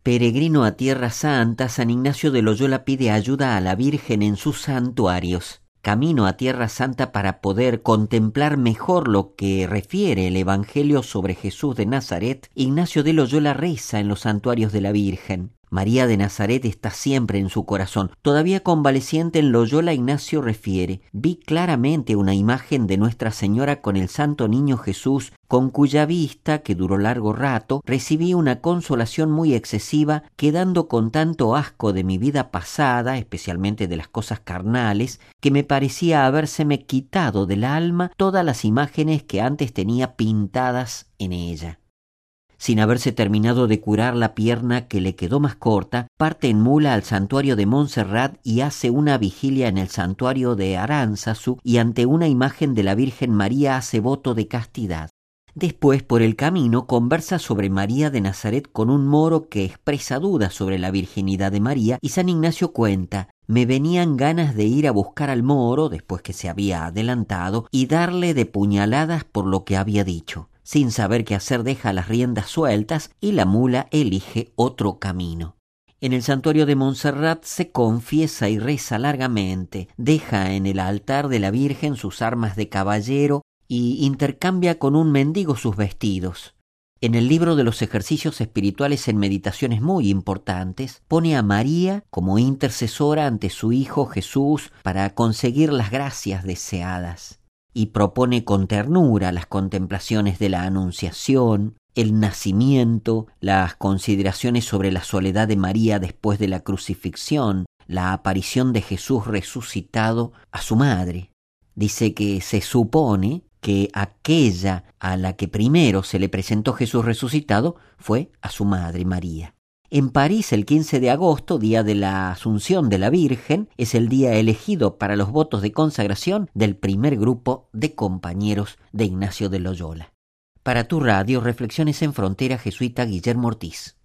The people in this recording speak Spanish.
Peregrino a Tierra Santa, San Ignacio de Loyola pide ayuda a la Virgen en sus santuarios. Camino a Tierra Santa para poder contemplar mejor lo que refiere el Evangelio sobre Jesús de Nazaret, Ignacio de Loyola reza en los santuarios de la Virgen. María de Nazaret está siempre en su corazón. Todavía convaleciente en Loyola, Ignacio refiere: vi claramente una imagen de Nuestra Señora con el Santo Niño Jesús, con cuya vista, que duró largo rato, recibí una consolación muy excesiva, quedando con tanto asco de mi vida pasada, especialmente de las cosas carnales, que me parecía habérseme quitado del alma todas las imágenes que antes tenía pintadas en ella. Sin haberse terminado de curar la pierna que le quedó más corta, parte en mula al santuario de Montserrat y hace una vigilia en el santuario de Aránzazu, y ante una imagen de la Virgen María hace voto de castidad. Después, por el camino, conversa sobre María de Nazaret con un moro que expresa dudas sobre la virginidad de María, y San Ignacio cuenta: me venían ganas de ir a buscar al moro, después que se había adelantado, y darle de puñaladas por lo que había dicho. Sin saber qué hacer, deja las riendas sueltas y la mula elige otro camino. En el santuario de Montserrat se confiesa y reza largamente, deja en el altar de la Virgen sus armas de caballero y intercambia con un mendigo sus vestidos. En el libro de los ejercicios espirituales en meditaciones muy importantes, pone a María como intercesora ante su Hijo Jesús para conseguir las gracias deseadas, y propone con ternura las contemplaciones de la Anunciación, el nacimiento, las consideraciones sobre la soledad de María después de la crucifixión, la aparición de Jesús resucitado a su madre. Dice que se supone que aquella a la que primero se le presentó Jesús resucitado fue a su madre María. En París, el 15 de agosto, día de la Asunción de la Virgen, es el día elegido para los votos de consagración del primer grupo de compañeros de Ignacio de Loyola. Para tu radio, Reflexiones en Frontera, jesuita Guillermo Ortiz.